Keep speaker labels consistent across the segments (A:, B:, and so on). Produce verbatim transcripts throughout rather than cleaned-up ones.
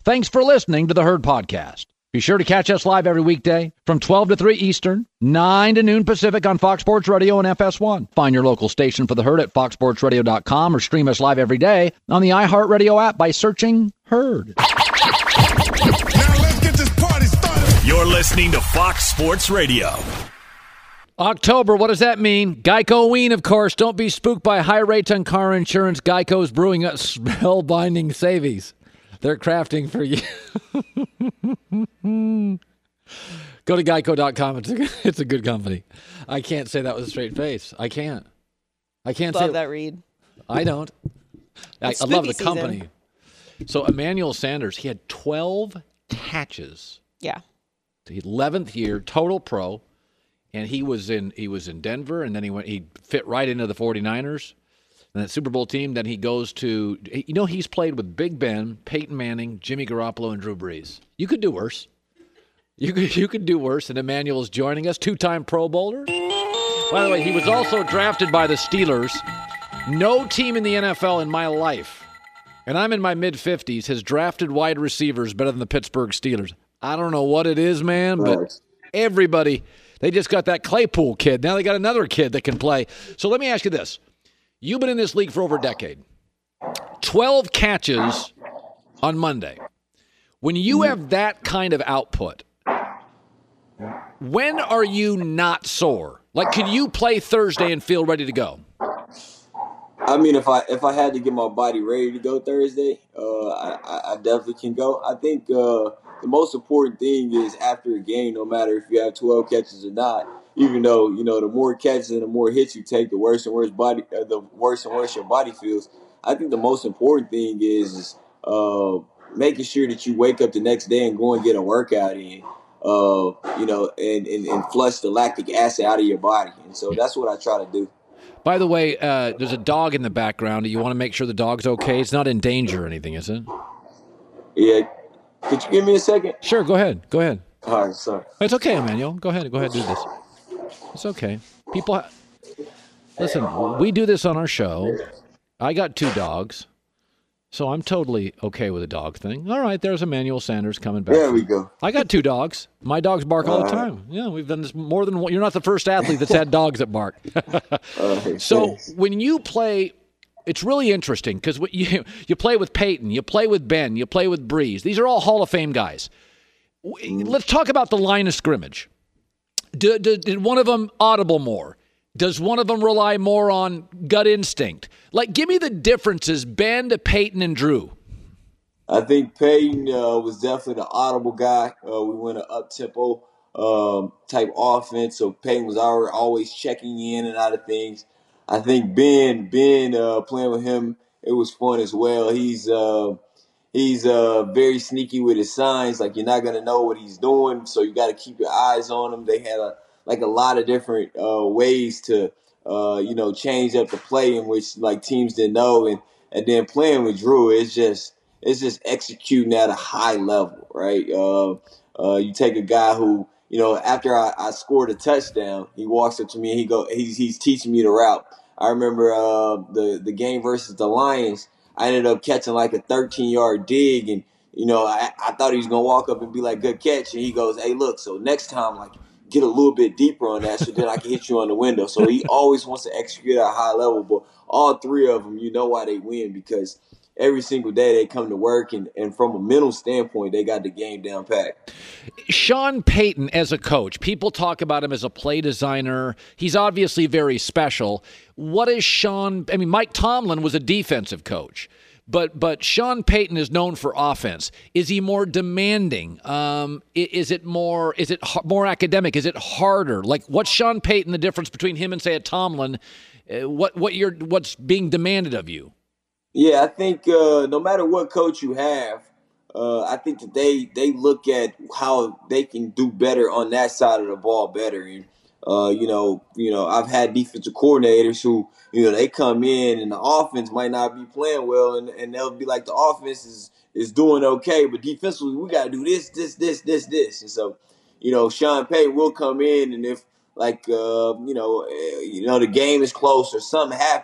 A: Thanks for listening to the Herd Podcast. Be sure to catch us live every weekday from twelve to three Eastern, nine to noon Pacific on Fox Sports Radio and F S one. Find your local station for the Herd at fox sports radio dot com or stream us live every day on the iHeartRadio app by searching Herd.
B: Now let's get this party started.
C: You're listening to Fox Sports Radio.
A: October, what does that mean? Geico-ween, of course. Don't be spooked by high rates on car insurance. Geico's brewing a spellbinding savings. They're crafting for you. Go to geico dot com. It's a, it's a good company. I can't say that with a straight face. I can't. I can't
D: love
A: say
D: that read.
A: I don't. I, I love the season. Company. So Emmanuel Sanders, he had twelve catches.
D: Yeah.
A: eleventh year, total pro. And he was in he was in Denver, and then he went he fit right into the forty-niners. And that Super Bowl team, then he goes to, you know, he's played with Big Ben, Peyton Manning, Jimmy Garoppolo, and Drew Brees. You could do worse. You could, you could do worse, and Emmanuel's joining us, two-time Pro Bowler. By the way, he was also drafted by the Steelers. No team in the N F L in my life, and I'm in my mid-fifties, has drafted wide receivers better than the Pittsburgh Steelers. I don't know what it is, man, but everybody, they just got that Claypool kid. Now they got another kid that can play. So let me ask you this. You've been in this league for over a decade. twelve catches on Monday. When you have that kind of output, when are you not sore? Like, could you play Thursday and feel ready to go?
E: I mean, if I if I had to get my body ready to go Thursday, uh, I, I definitely can go. I think uh, the most important thing is after a game, no matter if you have twelve catches or not, even though, you know, the more catches and the more hits you take, the worse and worse body, uh, the worse and worse your body feels. I think the most important thing is, is uh, making sure that you wake up the next day and go and get a workout in, uh, you know, and, and, and flush the lactic acid out of your body. And so that's what I try to do.
A: By the way, uh, there's a dog in the background. Do you want to make sure the dog's okay? It's not in danger or anything, is it?
E: Yeah. Could you give me a second?
A: Sure, go ahead. Go ahead.
E: All right, sorry.
A: It's okay, Emmanuel. Go ahead. Go ahead and do this. It's okay. People, ha- listen, we do this on our show. I got two dogs, so I'm totally okay with the dog thing. All right, there's Emmanuel Sanders coming back.
E: There we go.
A: I got two dogs. My dogs bark all the time. Yeah, we've done this more than one. You're not the first athlete that's had dogs that bark. So when you play, it's really interesting because you you play with Peyton, you play with Ben, you play with Brees. These are all Hall of Fame guys. Let's talk about the line of scrimmage. Did, did, did one of them audible more? Does one of them rely more on gut instinct? Like, give me the differences, Ben to Peyton and Drew.
E: I think Peyton uh, was definitely the audible guy. Uh, we went an up-tempo um, type offense, so Peyton was already always checking in and out of things. I think Ben, Ben uh, playing with him, it was fun as well. He's uh, he's uh, very sneaky with his signs. Like, you're not going to know what he's doing, so you got to keep your eyes on him. They had a like a lot of different uh, ways to, uh, you know, change up the play in which like teams didn't know. And, and then playing with Drew, it's just it's just executing at a high level, right? Uh, uh, you take a guy who, you know, after I, I scored a touchdown, he walks up to me and he go, he's he's teaching me the route. I remember uh, the the game versus the Lions. I ended up catching like a thirteen yard dig, and you know, I, I thought he was gonna walk up and be like, "Good catch," and he goes, "Hey, look, so next time, like, get a little bit deeper on that so then I can hit you on the window." So he always wants to execute at a high level. But all three of them, you know why they win, because every single day they come to work, and, and from a mental standpoint, they got the game down packed.
A: Sean Payton as a coach, people talk about him as a play designer. He's obviously very special. What is Sean – I mean, Mike Tomlin was a defensive coach. But but Sean Payton is known for offense. Is he more demanding? Um, is it more is it more academic? Is it harder? Like, what's Sean Payton, the difference between him and, say, a Tomlin? Uh, what what you're what's being demanded of you?
E: Yeah, I think uh, no matter what coach you have, uh, I think that they they look at how they can do better on that side of the ball better. And uh, you know, you know, I've had defensive coordinators who, you know, they come in and the offense might not be playing well, and, and they'll be like, the offense is, is doing okay, but defensively we got to do this, this, this, this, this. And so, you know, Sean Payton will come in, and if, like, uh, you know, uh, you know, the game is close or something happened,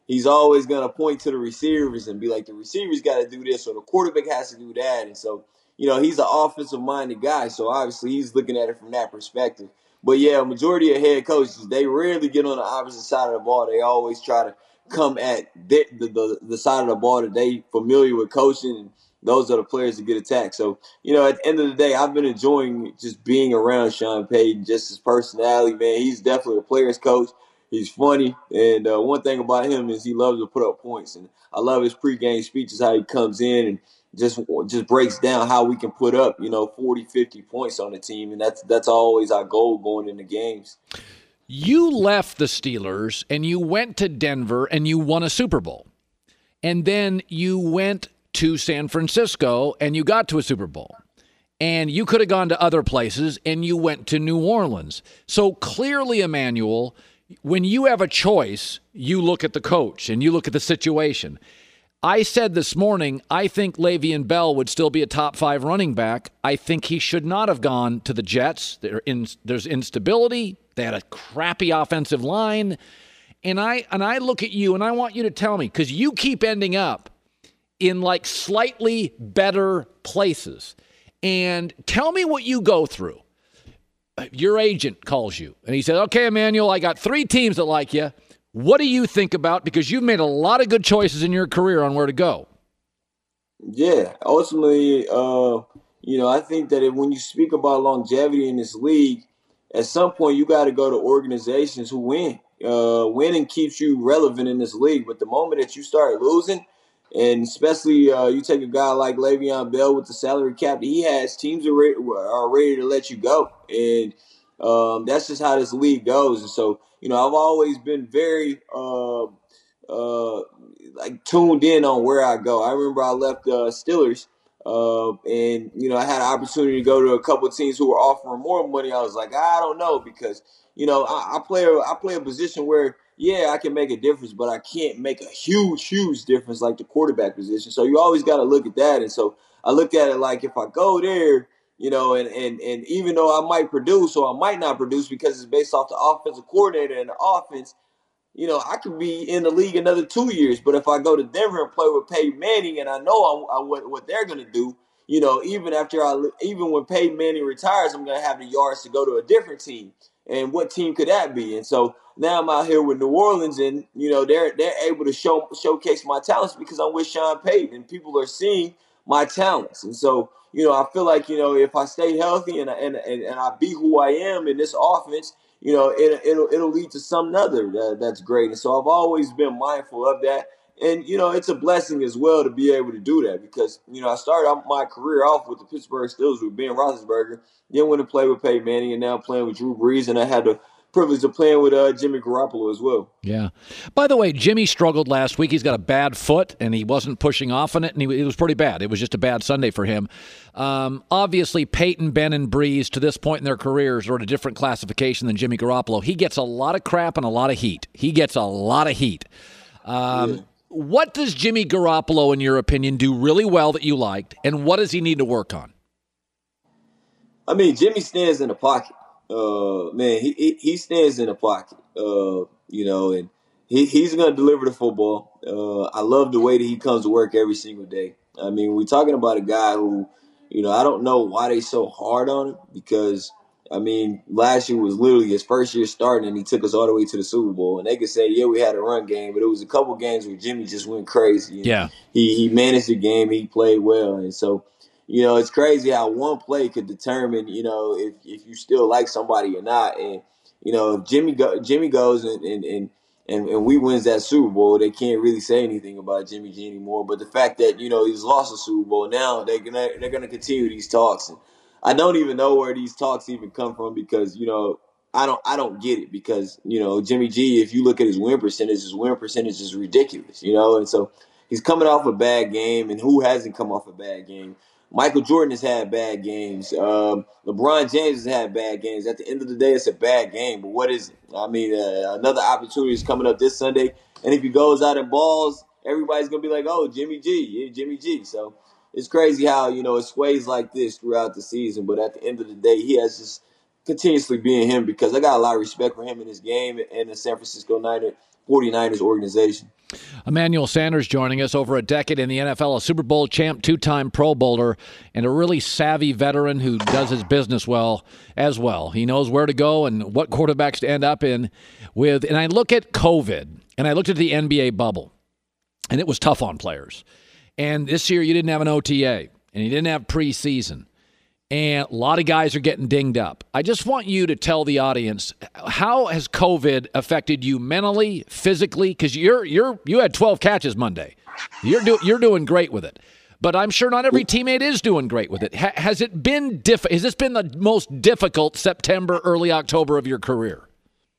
E: he's always going to point to the receivers and be like, the receivers got to do this or the quarterback has to do that. And so, you know, he's an offensive-minded guy, so obviously he's looking at it from that perspective. But, yeah, majority of head coaches, they rarely get on the opposite side of the ball. They always try to come at the, the, the side of the ball that they familiar with coaching, and those are the players that get attacked. So, you know, at the end of the day, I've been enjoying just being around Sean Payton, just his personality, man. He's definitely a player's coach. He's funny, and uh, one thing about him is he loves to put up points. And I love his pregame speeches, how he comes in and just just breaks down how we can put up, you know, forty, fifty points on the team, and that's that's always our goal going into games.
A: You left the Steelers, and you went to Denver, and you won a Super Bowl. And then you went to San Francisco, and you got to a Super Bowl. And you could have gone to other places, and you went to New Orleans. So clearly, Emmanuel, when you have a choice, you look at the coach and you look at the situation. I said this morning, I think Le'Veon Bell would still be a top five running back. I think he should not have gone to the Jets. They're in, there's instability. They had a crappy offensive line. And I and I look at you and I want you to tell me, because you keep ending up in like slightly better places. And tell me what you go through. Your agent calls you and he said, okay, Emmanuel, I got three teams that like you. What do you think about? Because you've made a lot of good choices in your career on where to go.
E: Yeah, ultimately, uh, you know, I think that if, when you speak about longevity in this league, at some point you got to go to organizations who win. Uh, winning keeps you relevant in this league. But the moment that you start losing, and especially uh, you take a guy like Le'Veon Bell with the salary cap that he has, teams are ready, are ready to let you go. And um, that's just how this league goes. And so, you know, I've always been very uh, uh, like tuned in on where I go. I remember I left the uh, Steelers uh, and, you know, I had an opportunity to go to a couple of teams who were offering more money. I was like, I don't know, because, you know, I, I play a, I play a position where, yeah, I can make a difference, but I can't make a huge, huge difference like the quarterback position. So you always got to look at that. And so I look at it like, if I go there, you know, and, and, and even though I might produce or I might not produce because it's based off the offensive coordinator and the offense, you know, I could be in the league another two years. But if I go to Denver and play with Peyton Manning and I know I, I, what, what they're going to do, you know, even after I, even when Peyton Manning retires, I'm going to have the yards to go to a different team. And what team could that be? And so now I'm out here with New Orleans, and you know they're they're able to show showcase my talents because I'm with Sean Payton, and people are seeing my talents. And so you know I feel like you know if I stay healthy and and and, and I be who I am in this offense, you know it it'll it'll lead to something other that, that's great. And so I've always been mindful of that. And, you know, it's a blessing as well to be able to do that because, you know, I started my career off with the Pittsburgh Steelers with Ben Roethlisberger, then went to play with Peyton Manning, and now playing with Drew Brees, and I had the privilege of playing with uh, Jimmy Garoppolo as well.
A: Yeah. By the way, Jimmy struggled last week. He's got a bad foot, and he wasn't pushing off on it, and he, it was pretty bad. It was just a bad Sunday for him. Um, obviously, Peyton, Ben, and Brees, to this point in their careers, are at a different classification than Jimmy Garoppolo. He gets a lot of crap and a lot of heat. He gets a lot of heat. Um, yeah. What does Jimmy Garoppolo, in your opinion, do really well that you liked, and what does he need to work on?
E: I mean, Jimmy stands in the pocket. Uh, man, he, he he stands in the pocket. Uh, you know, and he, he's going to deliver the football. Uh, I love the way that he comes to work every single day. I mean, we're talking about a guy who, you know, I don't know why they so hard on him because, I mean, last year was literally his first year starting, and he took us all the way to the Super Bowl. And they could say, yeah, we had a run game, but it was a couple games where Jimmy just went crazy.
A: Yeah.
E: He he managed the game. He played well. And so, you know, it's crazy how one play could determine, you know, if, if you still like somebody or not. And, you know, if Jimmy go, Jimmy goes and, and, and, and, and we wins that Super Bowl, they can't really say anything about Jimmy G anymore. But the fact that, you know, he's lost a Super Bowl, now they're gonna they're gonna continue these talks. And I don't even know where these talks even come from because, you know, I don't I don't get it because, you know, Jimmy G, if you look at his win percentage, his win percentage is ridiculous, you know. And so he's coming off a bad game, and who hasn't come off a bad game? Michael Jordan has had bad games. Um, LeBron James has had bad games. At the end of the day, it's a bad game. But what is it? I mean, uh, another opportunity is coming up this Sunday. And if he goes out and balls, everybody's going to be like, oh, Jimmy G, yeah, Jimmy G. So it's crazy how, you know, it sways like this throughout the season. But at the end of the day, he has just continuously being him because I got a lot of respect for him in his game and the San Francisco forty-niners organization.
A: Emmanuel Sanders joining us, over a decade in the N F L, a Super Bowl champ, two-time Pro Bowler, and a really savvy veteran who does his business well as well. He knows where to go and what quarterbacks to end up in with. And I look at COVID, and I looked at the N B A bubble, and it was tough on players. And this year you didn't have an O T A, and you didn't have preseason. And a lot of guys are getting dinged up. I just want you to tell the audience, how has COVID affected you mentally, physically? Because you're you're you had twelve catches Monday. You're do, you're doing great with it. But I'm sure not every teammate is doing great with it. Ha, has it been diff? Has this been the most difficult September, early October of your career?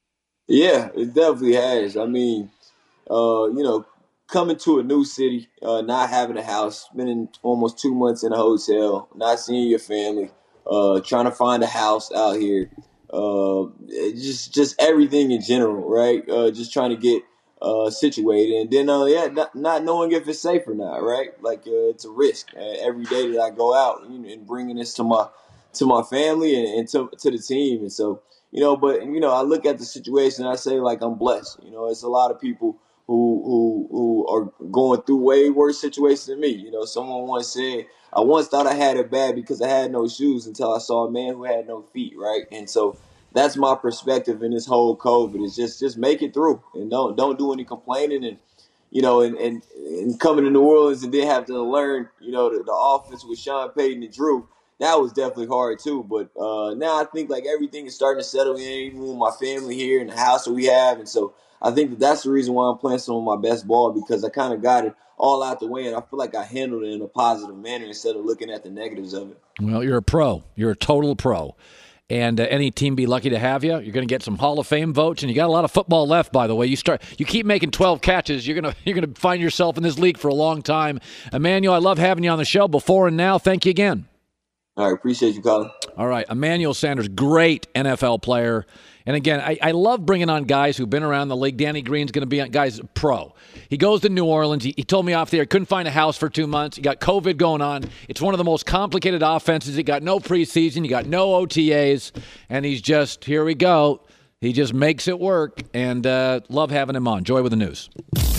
E: Yeah, it definitely has. I mean, uh, you know, coming to a new city, uh, not having a house, spending almost two months in a hotel, not seeing your family, uh, trying to find a house out here, uh, just just everything in general, right? Uh, just trying to get uh, situated, and then uh, yeah, not, not knowing if it's safe or not, right? Like uh, it's a risk uh, every day that I go out, you know, and bringing this to my to my family and, and to to the team, and so you know, but you know, I look at the situation and I say like I'm blessed. You know, it's a lot of people who who who are going through way worse situations than me. You know, someone once said, I once thought I had it bad because I had no shoes until I saw a man who had no feet, right? And so that's my perspective in this whole COVID is just just make it through and don't don't do any complaining and you know and and, and coming to New Orleans and then have to learn, you know, the, the offense with Sean Payton and Drew. That was definitely hard too. But uh, now I think like everything is starting to settle in, even with my family here and the house that we have, and so I think that that's the reason why I'm playing some of my best ball because I kind of got it all out the way, and I feel like I handled it in a positive manner instead of looking at the negatives of it.
A: Well, you're a pro. You're a total pro. And uh, any team be lucky to have you. You're going to get some Hall of Fame votes, and you got a lot of football left, by the way. You start, you keep making twelve catches, you're going to you're going to find yourself in this league for a long time. Emmanuel, I love having you on the show before and now. Thank you again.
E: All right, appreciate you, Colin.
A: All right, Emmanuel Sanders, great N F L player. And again, I, I love bringing on guys who've been around the league. Danny Green's going to be on, guys, pro. He goes to New Orleans. He, he told me off there he couldn't find a house for two months. He got COVID going on. It's one of the most complicated offenses. He got no preseason. You got no O T As. And he's just, here we go. He just makes it work. And uh, love having him on. Joy with the news.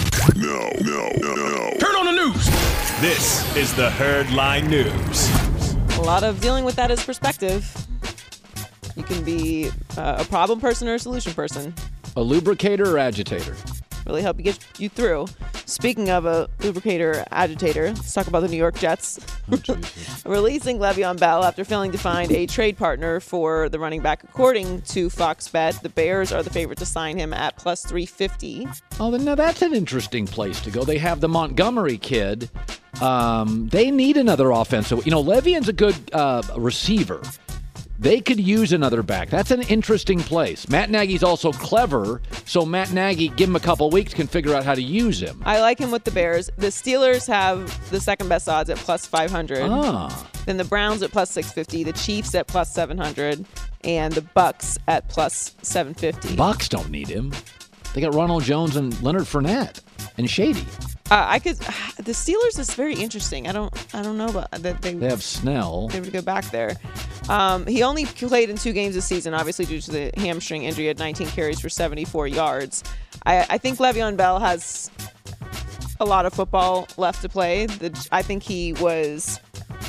B: No, no, no, no.
C: Turn on the news. This is the Herd Line News.
D: A lot of dealing with that is perspective. You can be uh, a problem person or a solution person.
A: A lubricator or agitator?
D: Really help you get you through. Speaking of a lubricator agitator, let's talk about the New York Jets.
A: Oh,
D: Releasing Le'Veon Bell after failing to find a trade partner for the running back. According to Fox Bet, the Bears are the favorite to sign him at plus three fifty.
A: Oh, now that's an interesting place to go. They have the Montgomery kid. Um, they need another offensive. You know, Le'Veon's a good uh, receiver. They could use another back. That's an interesting place. Matt Nagy's also clever, so Matt Nagy, give him a couple weeks, can figure out how to use him.
D: I like him with the Bears. The Steelers have the second best odds at plus five hundred.
A: Ah.
D: Then the Browns at plus six fifty, the Chiefs at plus seven hundred, and the Bucks at plus seven fifty.
A: Bucks don't need him. They got Ronald Jones and Leonard Fournette and Shady.
D: Uh, I could. The Steelers is very interesting. I don't. I don't know about that. They,
A: They have Snell.
D: They would go back there. Um, he only played in two games this season, obviously due to the hamstring injury. He had nineteen carries for seventy-four yards. I, I think Le'Veon Bell has a lot of football left to play. The, I think he was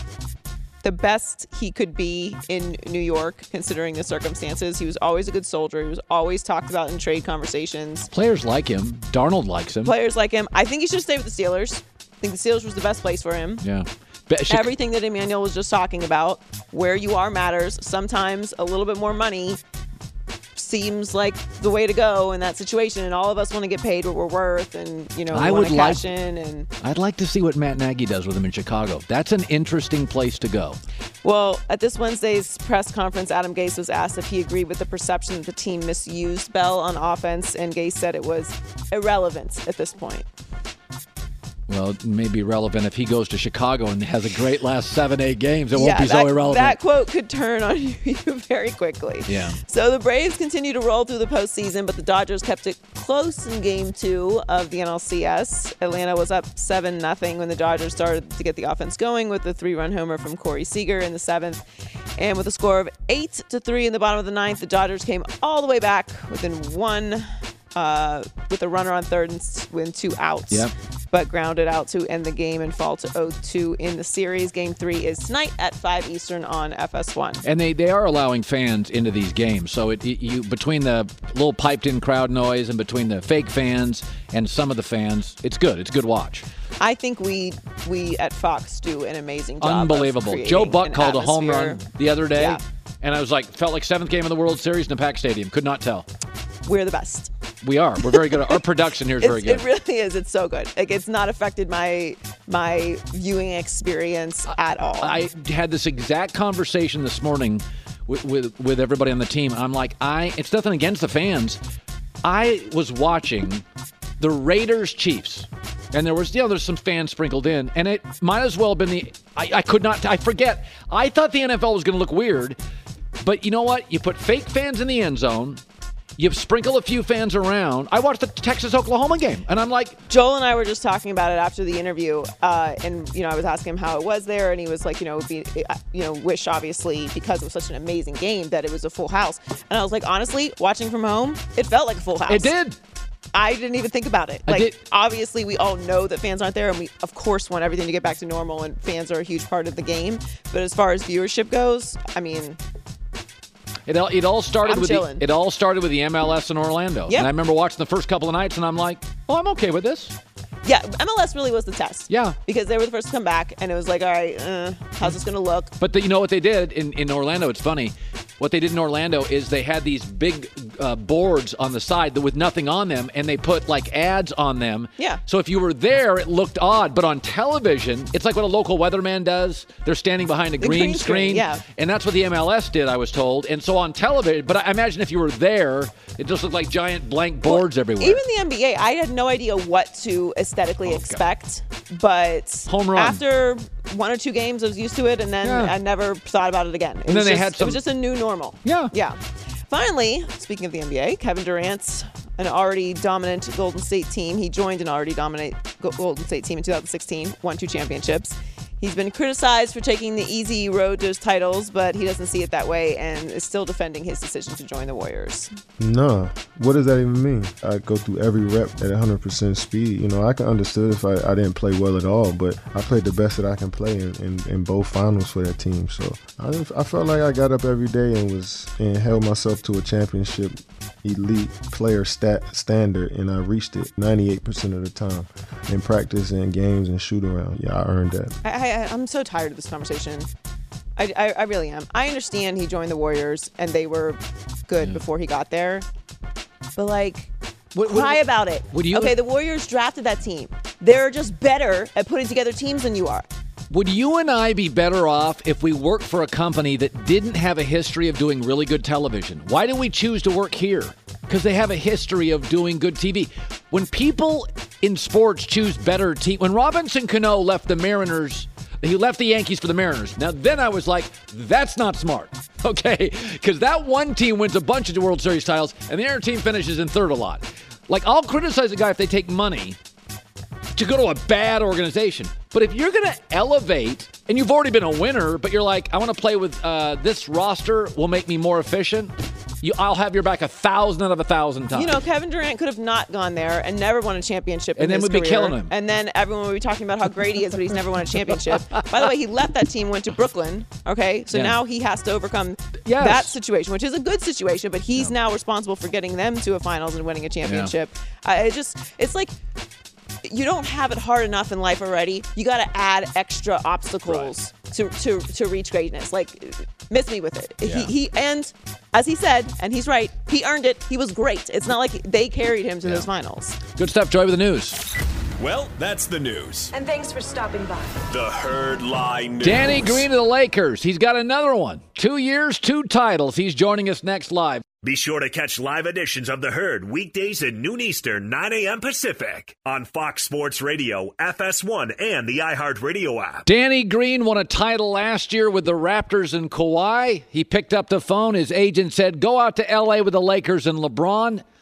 D: the best he could be in New York, considering the circumstances. He was always a good soldier. He was always talked about in trade conversations.
A: Players like him. Darnold likes him.
D: Players like him. I think he should stay with the Steelers. I think the Steelers was the best place for him.
A: Yeah.
D: Everything that Emmanuel was just talking about, where you are matters. Sometimes a little bit more money seems like the way to go in that situation, and all of us want to get paid what we're worth, and you know, we
A: I
D: want
A: would
D: to
A: like,
D: cash in. And
A: I'd like to see what Matt Nagy does with him in Chicago. That's an interesting place to go.
D: Well, at this Wednesday's press conference, Adam Gase was asked if he agreed with the perception that the team misused Bell on offense, and Gase said it was irrelevant at this point.
A: Well, it may be relevant if he goes to Chicago and has a great last seven, eight games. It won't
D: yeah,
A: be
D: that,
A: so irrelevant.
D: That quote could turn on you very quickly.
A: Yeah.
D: So the Braves continue to roll through the postseason, but the Dodgers kept it close in game two of the N L C S. Atlanta was up seven nothing when the Dodgers started to get the offense going with the three-run homer from Corey Seager in the seventh. And with a score of eight to three in the bottom of the ninth, the Dodgers came all the way back within one, uh, with a runner on third and with two outs.
A: Yep.
D: But grounded out to end the game and fall to oh two in the series. Game three is tonight at five Eastern on F S one.
A: And they, they are allowing fans into these games. So it, it you between the little piped-in crowd noise and between the fake fans and some of the fans, it's good. It's a good watch.
D: I think we we at Fox do an amazing job.
A: Unbelievable.
D: Of
A: Joe Buck
D: an
A: called a home
D: atmosphere.
A: run the other day,
D: Yeah.
A: and I was like, felt like seventh game of the World Series in a packed stadium. Could not tell.
D: We're the best.
A: We are. We're very good. Our production here is very
D: It's,
A: good.
D: it really is. It's so good. Like, it's not affected my my viewing experience at all.
A: I had this exact conversation this morning with, with with everybody on the team. I'm like, I. It's nothing against the fans. I was watching the Raiders Chiefs, and there was, you know, there's some fans sprinkled in, and it might as well have been the. I, I could not. I forget. I thought the N F L was going to look weird, but you know what? You put fake fans in the end zone. You sprinkle a few fans around. I watched the Texas-Oklahoma game, and I'm like...
D: Joel and I were just talking about it after the interview, uh, and, you know, I was asking him how it was there, and he was like, you know, it would be, you know, wish, obviously, because it was such an amazing game, that it was a full house. And I was like, honestly, watching from home, it felt like a full house.
A: It did.
D: I didn't even think about it.
A: I
D: Like,
A: did.
D: obviously, we all know that fans aren't there, and we, of course, want everything to get back to normal, and fans are a huge part of the game. But as far as viewership goes, I mean...
A: It all, it all started
D: I'm
A: with
D: chilling.
A: the, it all started with the M L S in Orlando.
D: Yep.
A: And I remember watching the first couple of nights, and I'm like, well, I'm okay with this.
D: Yeah, M L S really was the test.
A: Yeah.
D: Because they were the first to come back, and it was like, all right, uh, how's this going to look?
A: But the, you know what they did in, in Orlando? It's funny. What they did in Orlando is they had these big uh, boards on the side that with nothing on them, and they put like ads on them.
D: Yeah.
A: So if you were there, it looked odd. But on television, it's like what a local weatherman does. They're standing behind a
D: The
A: green,
D: green screen, yeah.
A: And that's what the M L S did, I was told. And so on television, but I imagine if you were there, it just looked like giant blank boards everywhere.
D: Even the N B A, I had no idea what to aesthetically expect, but
A: Home run.
D: after one or two games, I was used to it, and then
A: Yeah.
D: I never thought about it again. It
A: And
D: was
A: then they
D: just,
A: had
D: It
A: some-
D: was just a new normal.
A: Yeah.
D: Yeah. Finally, speaking of the N B A, Kevin Durant, an already dominant Golden State team. He joined an already dominant Go- Golden State team in two thousand sixteen, won two championships. He's been criticized for taking the easy road to his titles, but he doesn't see it that way and is still defending his decision to join the Warriors.
F: No. What does that even mean? I go through every rep at one hundred percent speed. You know, I can understand if I, I didn't play well at all, but I played the best that I can play in, in, in both finals for that team. So I, didn't- I felt like I got up every day and was and held myself to a championship elite player stat standard, and I reached it ninety-eight percent of the time in practice and games and shoot around. Yeah, I earned that.
D: I, I, I'm so tired of this conversation. I, I, I really am. I understand he joined the Warriors and they were good before he got there, but like,
A: What- what-
D: cry about it.
A: would you-
D: Okay, the Warriors drafted that team. They're just better at putting together teams than you are.
A: Would you and I be better off if we worked for a company that didn't have a history of doing really good television? Why do we choose to work here? Because they have a history of doing good T V. When people in sports choose better team, when Robinson Cano left the Mariners, he left the Yankees for the Mariners. Now then I was like, that's not smart, okay? Because that one team wins a bunch of World Series titles, and the other team finishes in third a lot. Like, I'll criticize a guy if they take money to go to a bad organization. But if you're going to elevate, and you've already been a winner, but you're like, I want to play with uh, this roster will make me more efficient, you, I'll have your back a thousand out of a thousand times.
D: You know, Kevin Durant could have not gone there and never won a championship in
A: And then
D: his
A: we'd be
D: career.
A: killing him.
D: And then everyone would be talking about how great he is, but he's never won a championship. By the way, he left that team, went to Brooklyn, okay? So
A: Yeah.
D: now he has to overcome
A: Yes.
D: that situation, which is a good situation, but he's now responsible for getting them to a finals and winning a championship. Uh, it just, it's like, you don't have it hard enough in life already. You got to add extra obstacles to, to to reach greatness. Like, miss me with it.
A: Yeah.
D: He he and as he said, and he's right, he earned it. He was great. It's not like they carried him to those finals.
A: Good stuff, Joy, with the news.
C: Well, that's the news.
G: And thanks for stopping by.
C: The Herd Line News.
A: Danny Green of the Lakers. He's got another one. Two years, two titles. He's joining us next live.
C: Be sure to catch live editions of The Herd weekdays at noon Eastern, nine a.m. Pacific on Fox Sports Radio, F S one, and the iHeartRadio app.
A: Danny Green won a title last year with the Raptors and Kawhi. He picked up the phone. His agent said, go out to L A with the Lakers and LeBron.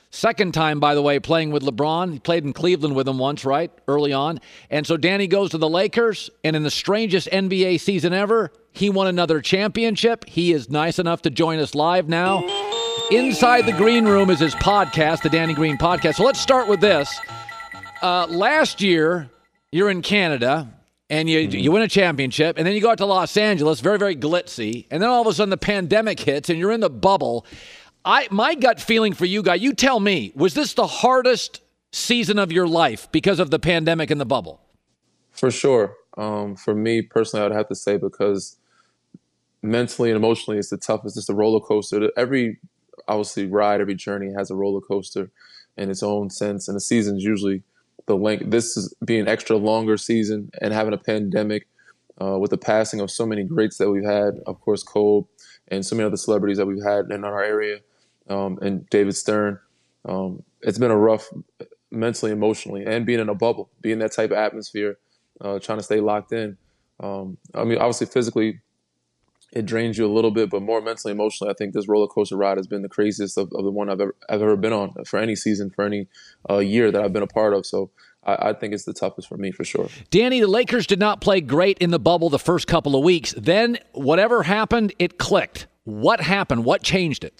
A: Second time, by the way, playing with LeBron. He played in Cleveland with him once, right, early on. And so Danny goes to the Lakers, and in the strangest N B A season ever, he won another championship. He is nice enough to join us live now. Inside the Green Room is his podcast, the Danny Green Podcast. So let's start with this. Uh, last year, you're in Canada, and you mm-hmm. you win a championship, and then you go out to Los Angeles, very, very glitzy, and then all of a sudden the pandemic hits, and you're in the bubble. I my gut feeling for you, Guy, you tell me, was this the hardest season of your life because of the pandemic and the bubble?
G: For sure. Um, for me personally, I would have to say because mentally and emotionally, it's the toughest. It's a roller coaster. Every, obviously, ride, every journey has a roller coaster in its own sense. And the season's usually the length. This is being an extra longer season and having a pandemic uh, with the passing of so many greats that we've had. Of course, Cole and so many other celebrities that we've had in our area. Um, and David Stern. Um, it's been a rough mentally, emotionally, and being in a bubble, being that type of atmosphere, uh, trying to stay locked in. Um, I mean, obviously, physically, it drains you a little bit, but more mentally, emotionally, I think this roller coaster ride has been the craziest of, of the one I've ever, I've ever been on for any season, for any uh, year that I've been a part of. So I, I think it's the toughest for me, for sure.
A: Danny, the Lakers did not play great in the bubble the first couple of weeks. Then whatever happened, it clicked. What happened? What changed it?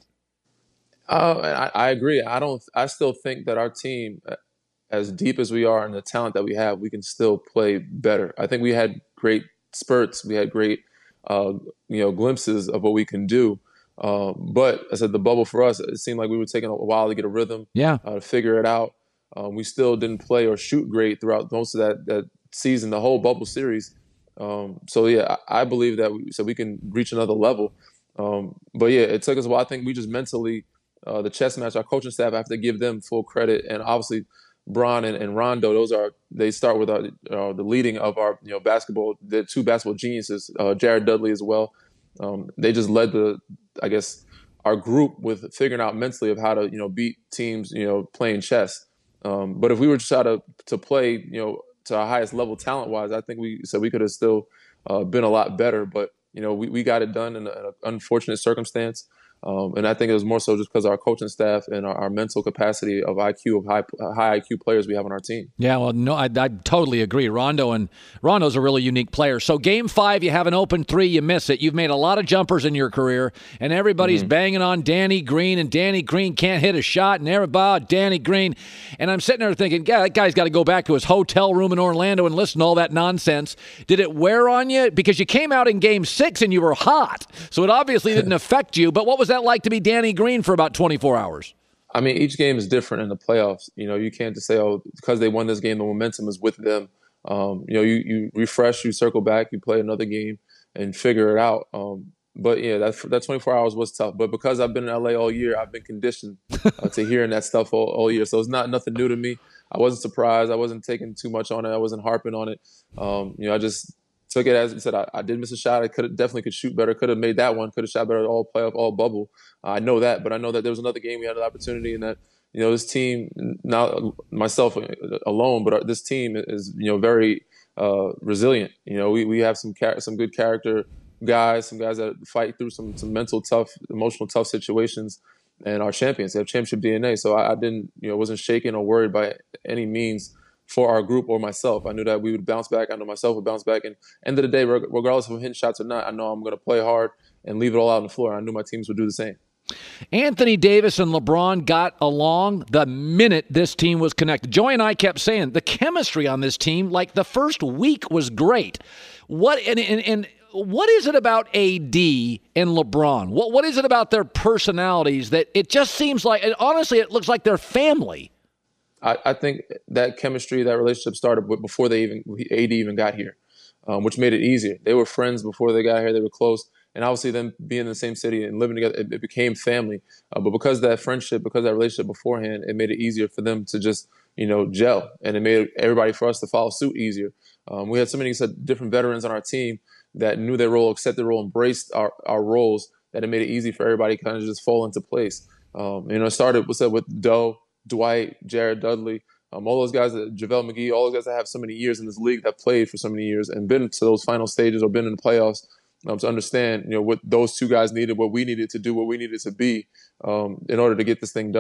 G: Uh, I, I agree. I don't. I still think that our team, as deep as we are and the talent that we have, we can still play better. I think we had great spurts. We had great, uh, you know, glimpses of what we can do. Uh, but as I said, the bubble for us, it seemed like we were taking a while to get a rhythm,
A: yeah,
G: uh, to figure it out. Um, we still didn't play or shoot great throughout most of that that season, the whole bubble series. Um, so yeah, I, I believe that we, so we can reach another level. Um, but yeah, it took us a while. I think we just mentally. Uh, the chess match, our coaching staff, I have to give them full credit, and obviously, Bron and, and Rondo, those are they start with our, uh, the leading of our you know basketball, the two basketball geniuses, uh, Jared Dudley as well. Um, they just led the, I guess, our group with figuring out mentally of how to you know beat teams you know playing chess. Um, but if we were to try to to play you know to our highest level talent wise, I think we so we could have still uh, been a lot better. But you know we, we got it done in, a, in an unfortunate circumstance. Um, and I think it was more so just because of our coaching staff and our, our mental capacity of I Q, of high high I Q players we have on our team.
A: Yeah, well, no, I, I totally agree. Rondo and Rondo's a really unique player. So game five, you have an open three, you miss it. You've made a lot of jumpers in your career, and everybody's mm-hmm. banging on Danny Green, and Danny Green can't hit a shot, and everybody, oh, Danny Green. And I'm sitting there thinking, yeah, that guy's got to go back to his hotel room in Orlando and listen to all that nonsense. Did it wear on you? Because you came out in game six and you were hot, so it obviously didn't affect you. But what was that like to be Danny Green for about twenty-four hours?
G: I mean, each game is different in the playoffs. You know, you can't just say, oh, because they won this game, the momentum is with them. Um, you know, you, you refresh, you circle back, you play another game and figure it out. Um, but, yeah, that, that twenty-four hours was tough. But because I've been in L A all year, I've been conditioned uh, to hearing that stuff all, all year. So it's not nothing new to me. I wasn't surprised. I wasn't taking too much on it. I wasn't harping on it. Um, you know, I just took it as you said. I, I did miss a shot. I could definitely could shoot better. Could have made that one. Could have shot better all playoff, all bubble. Uh, I know that, but I know that there was another game we had an opportunity, and that you know this team, not myself alone, but this team is you know very uh, resilient. You know, we we have some char- some good character guys, some guys that fight through some some mental tough, emotional tough situations, and our champions. They have championship D N A. So I, I didn't you know wasn't shaken or worried by any means for our group or myself. I knew that we would bounce back. I know myself would bounce back. And end of the day, regardless of hitting shots or not, I know I'm going to play hard and leave it all out on the floor. I knew my teams would do the same.
A: Anthony Davis and LeBron got along the minute this team was connected. Joy and I kept saying the chemistry on this team, like the first week was great. What and, and, and what is it about A D and LeBron? What what is it about their personalities that it just seems like, and honestly, it looks like they're family?
G: I, I think that chemistry, that relationship started before they even A D even got here, um, which made it easier. They were friends before they got here. They were close. And obviously them being in the same city and living together, it, it became family. Uh, but because of that friendship, because of that relationship beforehand, it made it easier for them to just, you know, gel. And it made everybody for us to follow suit easier. Um, we had so many different veterans on our team that knew their role, accepted their role, embraced our, our roles, that it made it easy for everybody to kind of just fall into place. Um, you know, it started with, with Doe, Dwight, Jared Dudley, um, all those guys, that, JaVale McGee, all those guys that have so many years in this league, that played for so many years and been to those final stages or been in the playoffs, um, to understand, you know, what those two guys needed, what we needed to do, what we needed to be um, in order to get this thing done.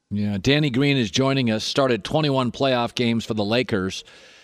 A: Yeah, Danny Green is joining us. Started twenty-one playoff games for the Lakers.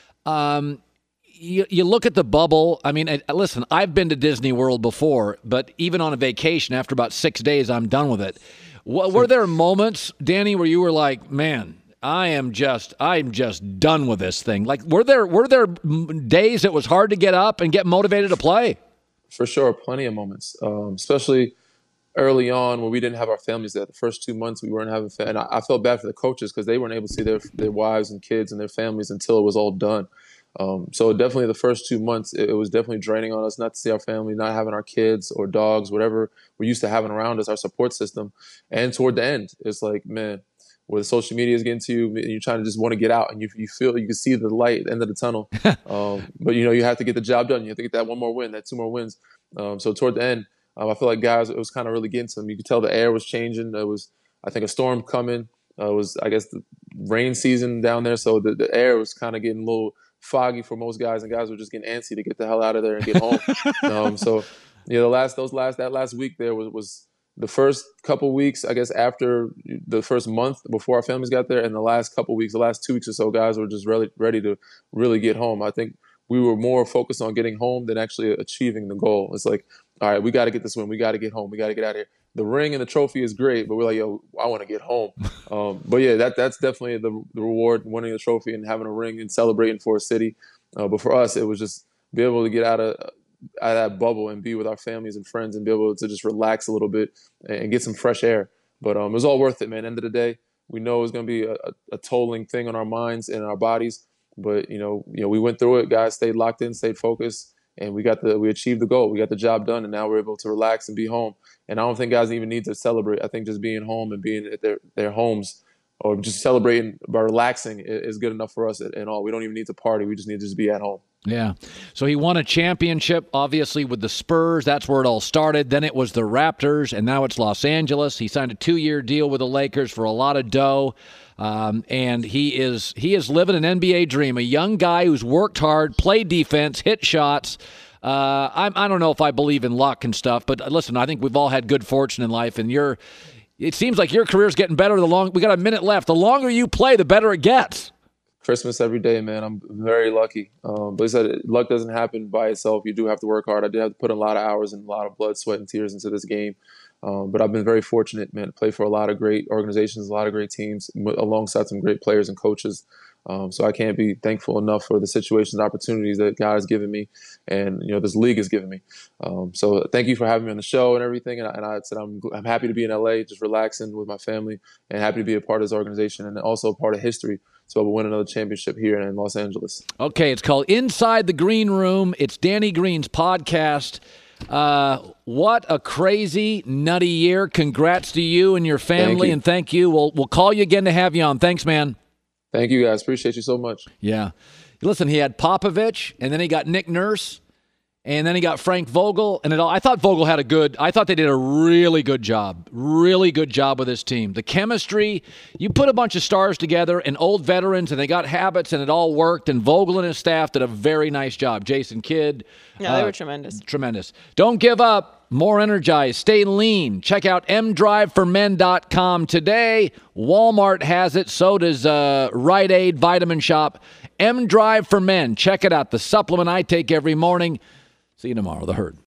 A: Um, you, you look at the bubble. I mean, listen, I've been to Disney World before, but even on a vacation, after about six days, I'm done with it. W- were there moments, Danny, where you were like, man, I am just, I'm just done with this thing? Like, were there, were there days it was hard to get up and get motivated to play?
G: For sure, plenty of moments, um, especially early on when we didn't have our families there. The first two months we weren't having fa- and I, I felt bad for the coaches because they weren't able to see their their wives and kids and their families until it was all done. Um, so definitely the first two months, it, it was definitely draining on us not to see our family, not having our kids or dogs, whatever we're used to having around us, our support system. And toward the end, it's like, man, where the social media is getting to you, and you're trying to just want to get out, and you you feel you can see the light at the end of the tunnel. um, but you know you have to get the job done. You have to get that one more win, that two more wins. Um, so toward the end, um, I feel like guys, it was kind of really getting to them. You could tell the air was changing. There was, I think, a storm coming. Uh, it was, I guess, the rain season down there, so the, the air was kind of getting a little foggy for most guys, and guys were just getting antsy to get the hell out of there and get home. um, so, yeah, the last those last that last week there was was the first couple weeks, I guess, after the first month before our families got there, and the last couple weeks, the last two weeks or so, guys were just really ready to really get home. I think we were more focused on getting home than actually achieving the goal. It's like, all right, we got to get this win. We got to get home. We got to get out of here. The ring and the trophy is great, but we're like, yo, I want to get home. Um, but yeah, that that's definitely the, the reward, winning the trophy and having a ring and celebrating for a city. Uh, but for us, it was just be able to get out of out of that bubble and be with our families and friends and be able to just relax a little bit and get some fresh air. But um, it was all worth it, man. End of the day, we know it was going to be a, a tolling thing on our minds and our bodies. But you know, you know, we went through it. Guys stayed locked in, stayed focused, and we got the we achieved the goal. We got the job done, and now we're able to relax and be home. And I don't think guys even need to celebrate. I think just being home and being at their their homes or just celebrating by relaxing is good enough for us and all. We don't even need to party. We just need to just be at home.
A: Yeah. So he won a championship, obviously, with the Spurs. That's where it all started. Then it was the Raptors, and now it's Los Angeles. He signed a two-year deal with the Lakers for a lot of dough. Um, and he is he is living an N B A dream, a young guy who's worked hard, played defense, hit shots. Uh, I'm, I don't know if I believe in luck and stuff, but listen, I think we've all had good fortune in life, and you're, it seems like your career's getting better the long. We got a minute left. The longer you play, the better it gets.
G: Christmas every day, man. I'm very lucky. Um, but I said, luck doesn't happen by itself. You do have to work hard. I did have to put in a lot of hours and a lot of blood, sweat, and tears into this game. Um, but I've been very fortunate, man, to play for a lot of great organizations, a lot of great teams, alongside some great players and coaches. Um, so I can't be thankful enough for the situations, opportunities that God has given me, and you know this league has given me. Um, so thank you for having me on the show and everything. And I, and I said I'm I'm happy to be in L A, just relaxing with my family, and happy to be a part of this organization and also a part of history. So we'll win another championship here in Los Angeles.
A: Okay, it's called Inside the Green Room. It's Danny Green's podcast. Uh, what a crazy, nutty year. Congrats to you and your family,
G: Thank you.
A: and thank you. We'll we'll call you again to have you on. Thanks, man.
G: Thank you, guys. Appreciate you so much.
A: Yeah. Listen, he had Popovich, and then he got Nick Nurse, and then he got Frank Vogel. And it all, I thought Vogel had a good, I thought they did a really good job, really good job with this team. The chemistry, you put a bunch of stars together and old veterans, and they got habits, and it all worked. And Vogel and his staff did a very nice job. Jason Kidd.
D: Yeah, they
A: uh,
D: were tremendous.
A: Tremendous. Don't give up. More energized. Stay lean. Check out m drive for men dot com today. Walmart has it. So does uh, Rite Aid Vitamin Shop. M Drive for Men. Check it out. The supplement I take every morning. See you tomorrow. The Herd.